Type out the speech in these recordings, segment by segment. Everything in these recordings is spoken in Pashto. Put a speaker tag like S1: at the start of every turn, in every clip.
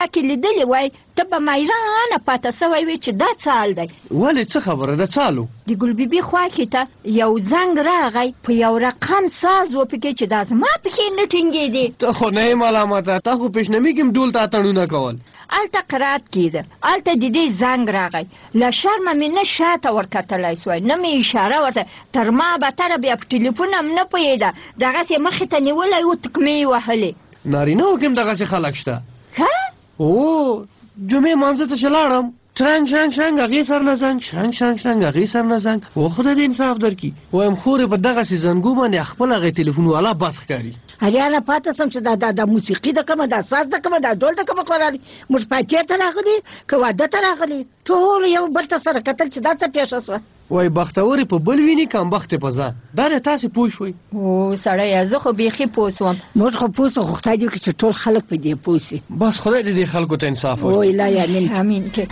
S1: کې لیدلی وای ته به میرانه پاته سوی وې چې دا څه حال دی.
S2: ولې څه خبره ده څالو؟
S1: د ګلبیبي خوا کې ته یو زنګ راغی په یو رقم ساز وپکې چې دا زما پښې نه ټینګېدې.
S2: ته خو نه یې ملامته، تا خو پیشنمي کې هم ډول ته اتڼونه کول.
S1: هلته قرات کېده، هلته د دې زنګ راغی. له شرمه مې نه شاته ورکتلی سوی نه مې اشاره ورته، تر ما بتره بیا په ټلیفون هم نه پوهېده، دغسې مخې ته نیولی و تکمې یې وهلې.
S2: نارینهو کې هم دغسې خلک شته؟
S1: ښه
S2: او جمعې مانځه ته چې لاړم شرنګ شرنګ شرنګ هغې سر نه زنګ شرنګ شرنګ شرنګ هغې سر نه زنګ. و خدای دې انصاف درکړي. وایم خورې په دغسې زنګو باندې خپل هغې تلیفون والا بد ښکاري.
S3: هریانه پاته سم چې دا موسیقي ده کومه، دا ساز ده کومه، دا ډول ده کومه خورالي، موږ پاتې ته راغلي که واده ته راغلي، ټول یو بل ته سره کتل چې دا څه پیښه سوه.
S2: وای بختورې په بل ویني کمبختې په ځان. دا دی تاسې پوه شوئ؟
S1: او سړیه زه خو بیخي پوه سوم.
S3: موږ خو پوه سو، خو خدای دې وکړي چې ټول خلک په دې پوه سي.
S2: بس خدای دې خلکو ته انصاف ورکړي.
S3: او الهی امین
S1: امین کې.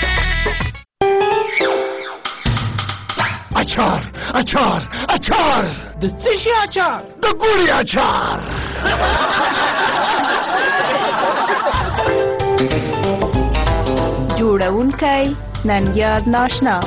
S4: اچار اچار اچار.
S2: د څه شي اچار؟
S4: د ګوړې اچار.
S5: جوړونکی ننګیار ناشنا.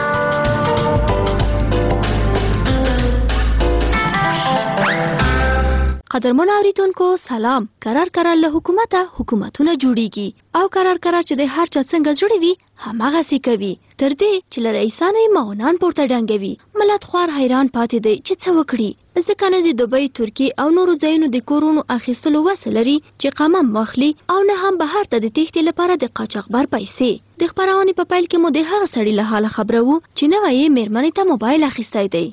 S5: قدرمن اوریدونکو سلام. کرار له حکومته حکومتونه جوړیږي او کرار چې د هر چا څنګه زړه وي هماغسې کوي، تر دې چې له رئیسانو یې معاونان پورته ډنګوي. ملت خوار حیران پاتې دی چې څه وکړي، ځکه نه د دوبۍ، ترکیې او نورو ځایونو د کورونو اخیستلو وس لري چې قمم واخلي، او نه هم بهر ته د تېښتې لپاره د قاچاقبر پیسې. د خپرونې په پیل کې مو د هغه سړي له حاله خبره وو چې نوی یې مېرمنې ته موبایل اخیستی دی.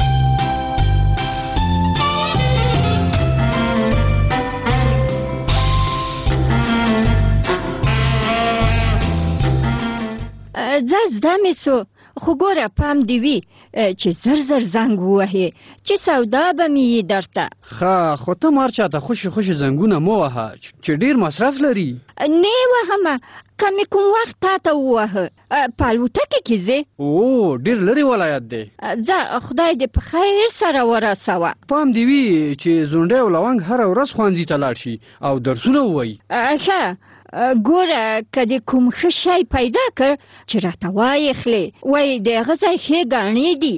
S1: ځه زده مې سو، خو ګوره پام دې وي چې زر زنګ ووهې چې سودا به مې یې درته.
S2: ښه خو ته مار چاته خوشې زنګونه مه وهه چې ډېر مصرف لري.
S1: نه وهمه، که مې کوم وخت تا ته ووهه. په الوتکې کې ځې؟
S2: او ډېر لرې ولایت دی.
S1: ځه خدای دې په خیر سره ورسوه.
S2: پام دې وي چې زونډی او لونګ هره ورځ ښوونځي ته لاړ شي او درسونه ووایي.
S1: ښه ګوره که دې کوم ښه شی پیدا کړ چې راته وایې خلې، وایي د هغه ځای ښې ګاڼې دي.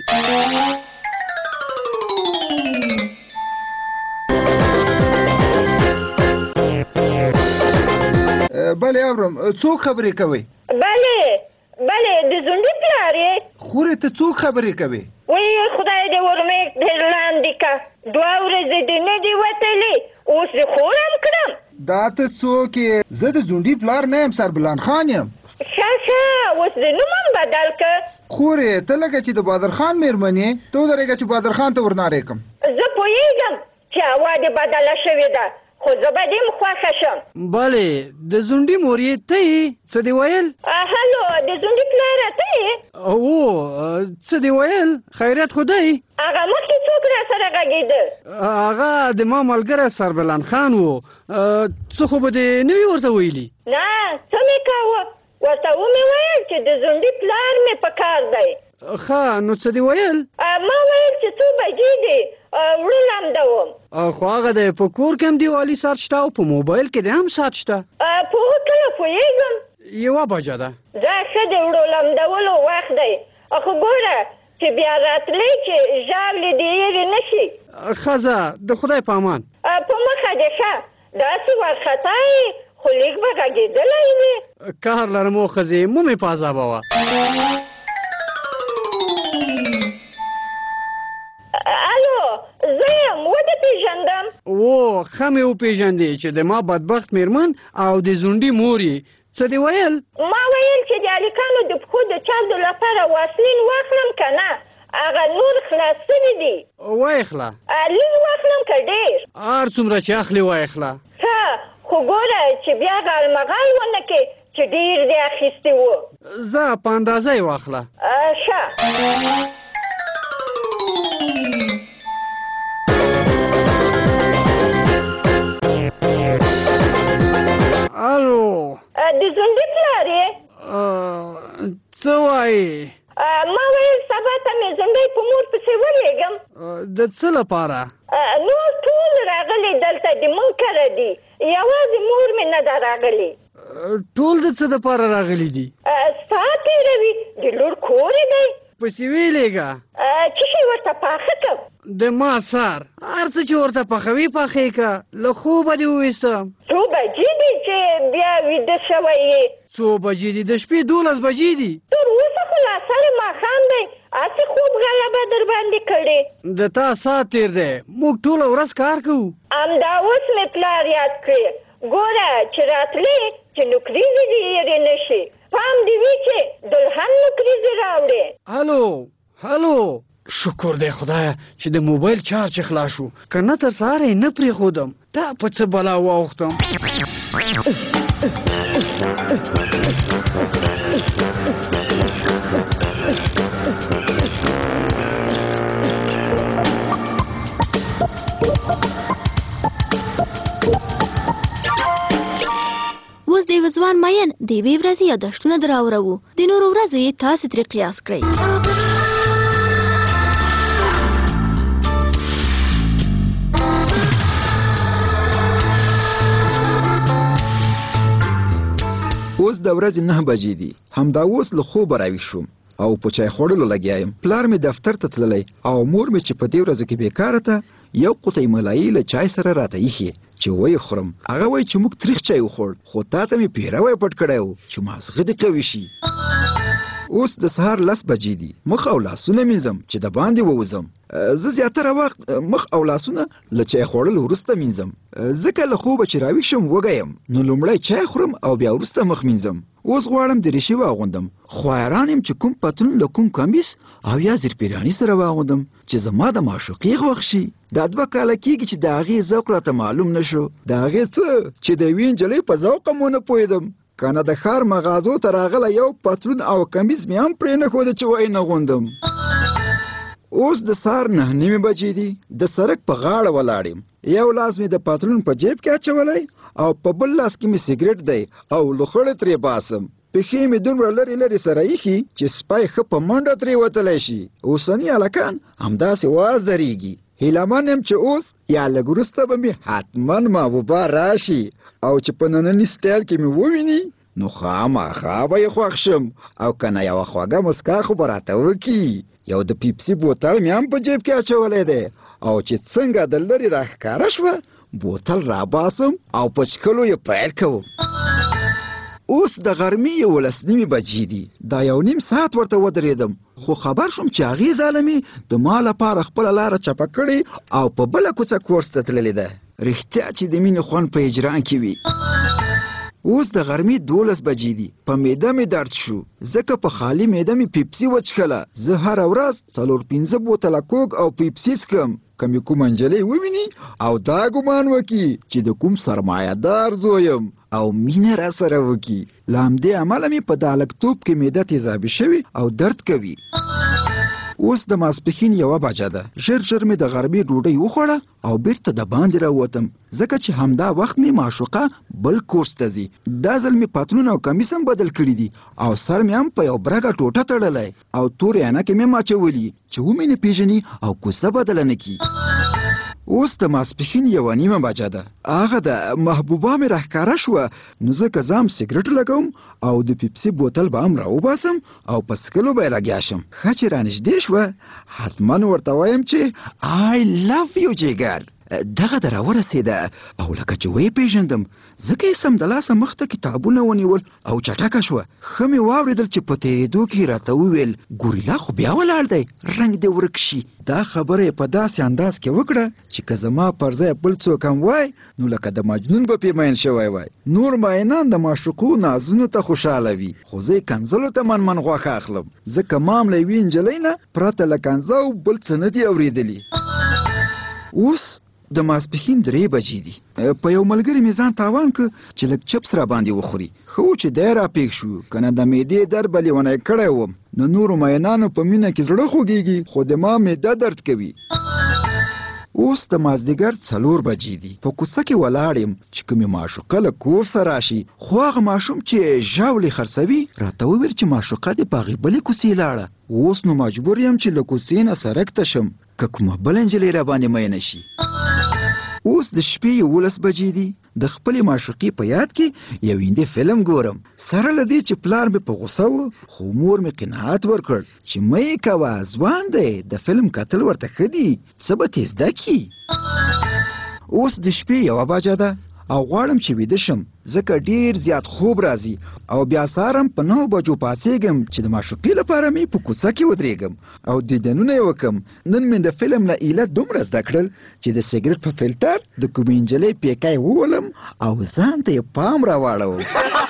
S6: بله اورم، څوک خبرې کوي؟
S7: بله د زونډي پلار یې.
S6: خورې ته څوک خبرې کوي؟
S7: وی خدای دې ورمې ډېر لاندې که، 2 ورځې دې نه دي وتلې، اوس دې خورم کړم.
S6: دا ته څوک یې؟ زه د زونډي پلار نه یم، سربلان خان یم.
S7: ښه اوس دې نوم هم بدل که.
S6: خورې ته لکه چې د بادر خان مېرمن یې، ته ودرېږه چې بادر خان ته ورنارې کړم.
S7: زه پوهېږم چې هوا دې بدله شوې ده، خو زه به دې خوښه شم.
S2: بلې د زونډي مور یې ته یې؟ څه دې ویل؟
S7: هلو د زونډي پلاره ته یې؟
S2: او څه دې ویل؟ خیریت خو دی؟
S7: هغه مخکې څوک را سره غږېده؟
S2: هغه د ما ملګری سربلان خان و. څه خو به دې نه وي ورته ویلي؟
S7: نه څه مې کاوه، ورته ومې ویل چې د زونډي پلار مې په کار دی.
S2: ښه نو څه دې ویل؟
S7: ما ویل چې 2 بجې دي، وړه لمده وم.
S2: خو هغه دی په کور کې هم دیوالي ساعت شته او په موبایل کې د هم ساعت شته.
S7: په هغه کله پوهېږم.
S2: 1 بجه ده.
S7: دا ښه د وړو لمدولو وخت دی، خو ګوره چې بیا راتلی چې ژاولې دې هېرې نه شي.
S2: ښه ځه د خدای په امان.
S7: په مخه دې ښه، داسې وارخطا یې خو لیک به غږېدلی وې.
S2: کار لرم و ښځې مو مې په عذابوه.
S7: الو زه یم، ودې پېژندم.
S2: او ښه مې وپېژندې چې د ما بدبخت مېرمن او د زونډي مور یې. څه دې ویل؟
S7: ما ویل چې د هلکانو د پښو د چاودو لپاره واسلین واخلم که نه، هغه نور خلاص شوي دي.
S2: وایخله.
S7: لږ واخلم که ډېر؟
S2: هر څومره چې اخلي وایخله.
S7: ښه خو ګوره چې بیا غالمغال ونه کې چې ډېر دې اخیستي وو.
S2: ځه په اندازه یې واخله.
S7: ښه
S2: الو
S7: د زونډي پلار یې؟
S2: څه وایې؟
S7: ما ویل سبا ته مې زونډی په مور پسې ولېږم.
S2: د څه لپاره؟
S7: نور ټول راغلي دلته د مونږ کره دي، یوازې مور مې نه ده راغلې.
S2: ټول د څه دپاره راغلي دي؟
S7: ستا تېروي د لور کور دی
S2: پسې ویلېږه
S7: څه شی ورته پاخه کړم
S2: د ما سار هر څه چې ورته پخوي پخې که له خوبه دې وویستم.
S7: څو بجې دي چې بیا ویده شوی یې؟
S2: څو بجې دي؟ د شپې 12 بجې دي.
S7: تر اوسه خو لا سره ماښام دی، هسې خوب غلبه در باندې کړې.
S2: د تا ساعت تېر دی، موږ ټوله ورځ کار کوو.
S7: همدا اوس مې پلار یاد کړې، ګوره چې راتلې چې نوکریزې دې هېرې نه شي، پام دې وي چې دلهن نوکریزې راوړې.
S2: هلو شکر دی خدایه چې د موبایل چارج خلاص شو، که نه تر سهاره یې نه پرېښودم. دا په څه بلا واوښتم.
S5: اوس د یوه ځوان مین د یوې ورځې یادښتونه در اورو. د نورو ورځو یې تاسې ترې قیاس کړئ.
S6: اوس د ورځې 9 بجې دي. همدا اوس له خوبه راویښ شوم او په چای خوړلو لګیا یم. پلار مې دفتر ته تللی او مور مې چې په دې ورځو کې بیکاره ته یو قوطۍ ملایي له چای سره راته ایښې چې ویې خورم. هغه وایي چې موږ تریخ چای وخوړ، خو تا ته مې پیروی پټ کړی و چې مازغه دې قوي شي. اوس د سهار 10 بجې دي. مخ او لاسونه مینځم چې د باندې ووځم. زه زیاتره وخت مخ او لاسونه له چای خوړلو وروسته مینځم، ځکه له خوبه چې راویښ شم وږی یم، نو لومړی چای خورم او بیا وروسته مخ مینځم. اوس غواړم دریشي واغوندم، خو حیران یم چې کوم پتلون له کوم کمیس او یا زیرپیراني سره واغوندم چې زما د معشوقې خوښ شي. دا 2 کاله کېږي چې د هغې ذوق راته معلوم نه شو. د هغې څه چې د یوې نجلۍ په ذوق هم ونه پوهېدم. که نه د ښار مغازو ته راغلی یو پتلون او کمیس مې هم پرې نه ښوده چې وایي نه غوندم. اوس د سهار 9 بجې دي. د سړک په غاړه ولاړ یم. یو لاس مې د پتلون په جیب کې اچولی او په بل لاس کې مې سګرټ دی او لوخړې ترې باسم. پښې مې دومره لرې سره ایښي چې سپی ښه په منډه ترې وتلی شي. اوسني هلکان همداسې وازدریږي. هیلهمن یم چې اوس یا لږ وروسته به مې حتما محبوبه راشي او چې په ننني سټایل کې مې وویني نو خامخا به یې خوښ شم، او که نه یوه خوږه مسکا خو به راته وکړي. یو د پیپسي بوتل مې هم په جیب کې اچولی دی او چې څنګه د لرې راښکاره شوه بوتل راباسم او په څښلو یې پیل کوم. اوس د غرمې 11 بجې دي. دا 1.5 ساعت ورته ودرېدم، خو خبر شوم چې هغې ظالمې د ما لپاره خپله لاره چپه کړې او په بله کوڅه کورس ته تللې ده. رښتیا چې د مینې خوند په هجران کې وي. اوس د غرمې 12 بجې دي. په معده مې درد شو ځکه په خالي معده مې پیپسي وڅښله. زه هره ورځ 4-5 بوتله کوک او پیپسي څښم. که مې کومه نجلۍ وویني او دا ګمان وکړي چې د کوم سرمایه دار زوی یم او مینه را سره وکړي، له همدې امله مې په دا هلکتوب کې معده تیزابي شوي او درد کوي. اوس د ماسپښین 1 بجه ده. ژر مې د غرمې ډوډۍ وخوړه او بیرته د باندې راووتم ځکه چې همدا وخت مې معشوقه بل کورس ته ځي. دا ځل مې پتلون او کمیس هم بدل کړي دي او سر مې هم په یو برګه ټوټه تړلی او تورې عینکې مې ماچولي چې ومې نه پیژني او کوڅه بدله نه کړي. اوس د ماسپښین 1:30 بجه ده. هغه د محبوبه مې راښکاره شوه، نو زه که ځم سګرټ لګوم او د پیپسي بوتل به هم راوباسم او په څښلو به یې لګیا شم. ښه چې رانږدې شوه حتما ورته وایم چې I love you جګر. دغه د راورسېده او لکه چې ویې پیژندم ځکه یې سمدلاسه مخ ته کتابونه ونیول او چټکه شوه. ښه مې واورېدل چې په تېرېدو کې یې راته وویل ګوریلا خو بیا ولاړ دی، رنګ دې ورک شي. دا خبره یې په داسې انداز کې وکړه چې که زما پر ځای بل څوک هم وای نو لکه د مجنون به پې مین شوی وای. نور مینان د معشوقو نازونو ته خوشحاله وي، خو زه یې کنځلو ته من غوښه اخلم ځکه ما هم له یوې نجلۍ نه پرته له کنځه او بل څه نه دي اورېدلي. اوس د ماسپښین 3 بجې دي. په یو ملګري مې ځان تاوان که چې لږ چپس را باندې وخوري. ښه و چې دی را پېښ شو، که نه د معدې درد به لیونی کړی وم. د نورو مینانو په مینه کې زړه خوږېږي خو د ما معده درد کوي. اوس د مازدیګر 4 بجې دي. په کوڅه کې ولاړ یم چې کومې معشوقه له کور سره راشي، خو هغه ماشوم چې ژاولې خرڅوي راته وویل چې معشوقه دې په هغې بلې کوڅې لاړه. اوس نو مجبور یم چې له کوڅې نه سړک ته شم که کومه بله نجلۍ را باندې مینه شي. اوس د شپې 11 بجې دي. د خپلې معشوقې په یاد کې یو هندي فلم ګورم. سره له دې چې پلار مې په غوسه و، خو مور مې قناعت ورکړ چې مه یې کوه، ځوان دی، د فلم کتل ورته ښه دي، څه به ترې زده کړي. اوس د شپې 1 بجه ده او غواړم چې ویده شم، ځکه ډیر زیات خوب راځي او بیا سهارم په 9 بجو پاڅېږم چې د معشوقې لپاره مې په کوڅه کې ودرېږم او دیدنونه یې وکم. نن مې د فلم له علت دومره زده کړل چې د سګرټ په فلټر د کومې نجلۍ پیکی وولم او ځان ته یې پام راواړو.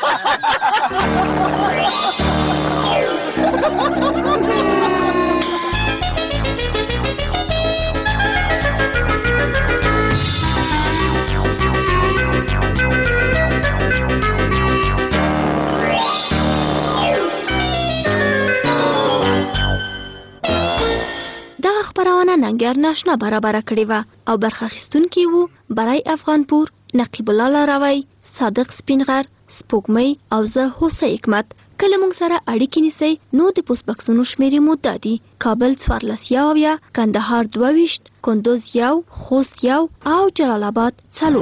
S5: ننګیار ناشنا برابره کړې وه او برخه اخیستونکي وو برای افغانپور، نقیب الله لاروی، صادق سپینغر، سپوږمۍ او زه هوسۍ حکمت. کله موږ سره اړیکې نیسئ نو د پوسټ بکسونو شمیرې مو دا دي: کابل 1470، کندهار 22، کندوز 1، خوست 1 او جلال آباد 4.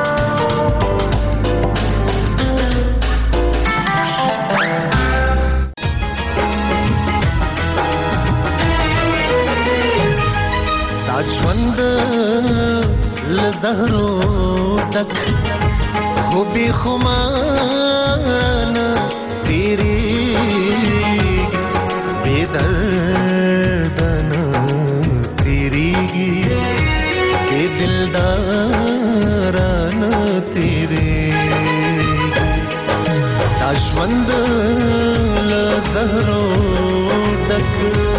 S8: ژوند لزهرو ډک خو بې خمار نه تېرېږي، بې درده نه تېرېږي، بې دلداره نه تېرېږي. دا ژوند لزهرو ډک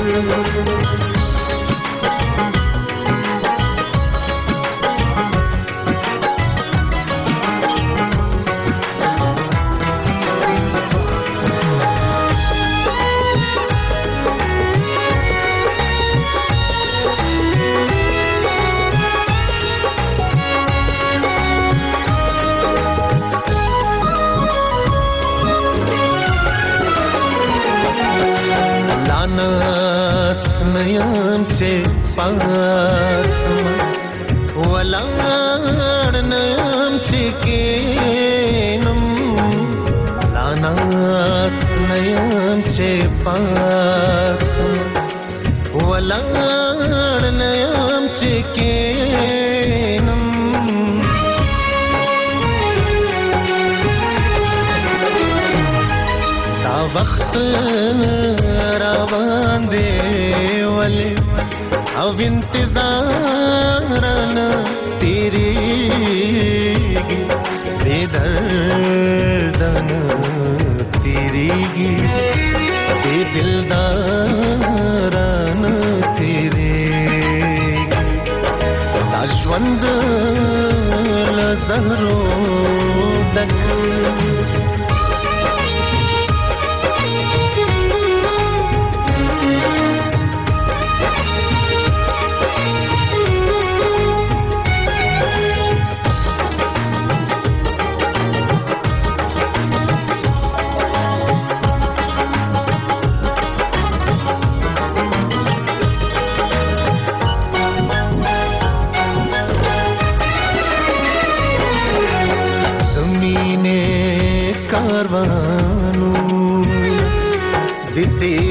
S8: پاسم ولاړ نم چې کینم، لاناست نیم چې پاسم ولاړ نیم چې کینم. دا وخت را باندې ولې او انتظارنا تیریگی، بے دردنا تیریگی، بے دلدارنا تیریگی. دا ژوند لزهرو ډک کاروانو د